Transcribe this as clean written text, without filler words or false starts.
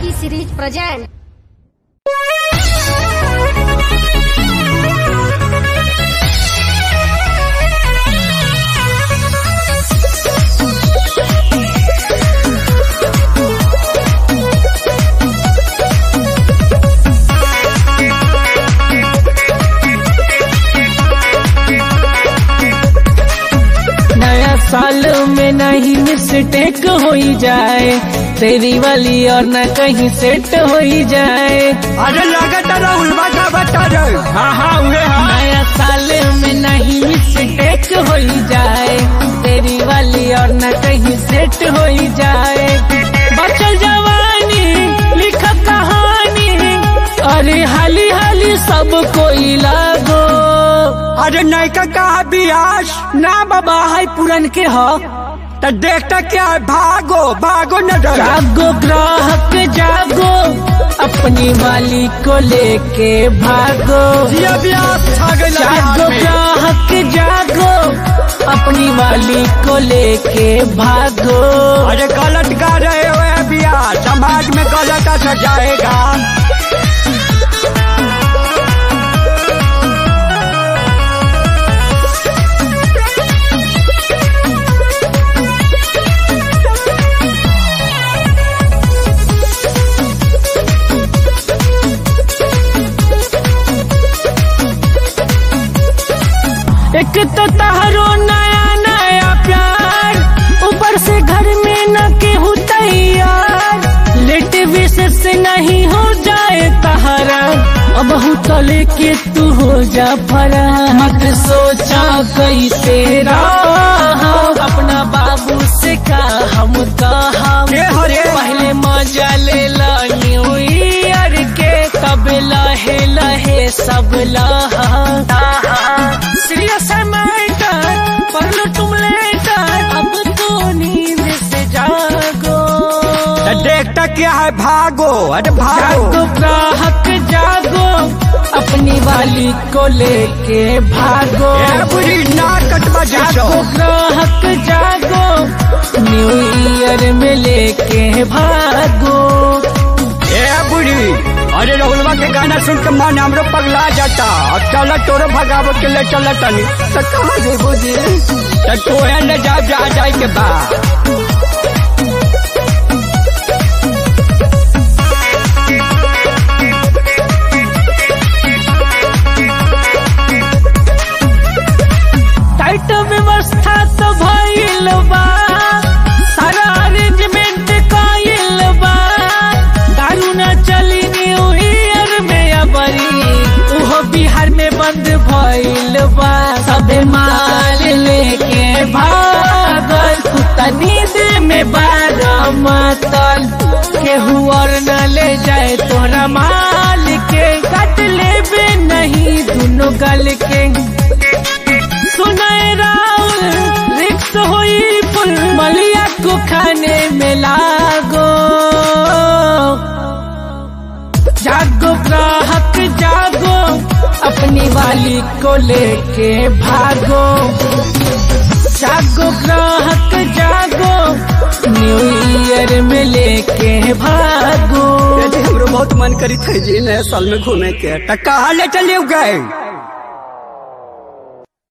T series present. साल में नहीं मिस्टेक हो जाए, तेरी वाली और न कहीं सेट हो जाए। अरे लगता राहुल का बता रहे। हाँ नया साल में नहीं मिस्टेक हो जाए, तेरी वाली और न कहीं सेट हो जाए। बचल जवानी लिख कहानी, अरे हाली हाली सब कोई लागो। अरे नैका कहा बियास ना बाबा है पुरन के हो, तो देखता क्या है, भागो भागो न डरो। जागो ग्राहक जागो, अपनी वाली को लेके भागो। जागो ग्राहक जागो, अपनी वाली को लेके भागो। अरे गलत गा रहे हो बिया, समाज में गलत असर जाएगा। एक तो तहरो नया नया प्यार, ऊपर से घर में न केहू तैयार। लेट विशेष से नहीं हो जाए तहरा, अब तो लेके तू हो जा फरा। मत सोचा कैसे रहा, अपना बाबू से का हम कहा। पहले मजा ले ला न्यू ईयर के, तब लहे लहे सब लहा। सीरियस है मैटर, पढ़ लो तुम लेटर, अब तो नींद से जागो। देखता क्या है, भागो अरे भागो। जागो ग्राहक जागो, अपनी वाली को लेके भागो। बुरी नाकट बजा। जागो ग्राहक जागो, न्यू ईयर में लेके भागो। बुढ़ी अरे राहुलवा के गाना सुन के मन हमरो पगला जाता। अब चल तोरो भगावो के ले चल तनी, तो कहाँ से बुझी तो तोहे ले जा जाए के बाद। टाइट व्यवस्था तो भइल बा, सारा अरेंजमेंट कइल बा। दारू न चली न्यू ईयर में अबरी, उहो बिहार में बंद भइल बा। सबे माल लेके भागल, कुत्ता नींद में बारह मतल। केहू और न ले जाए तोरा माल के, काट लेबे नहीं दोनों गल के। सुनाए राउल रिक्स हुई फुल, मलिया को खाने में लागो। जागो ग्राहक जागो, अपनी वाली को लेके भागो। जागो ग्राहक जागो, न्यू ईयर में लेके भागो। हमरो बहुत मन करी थे जी नया साल में घूमे के, तो कहाँ ले चले गए।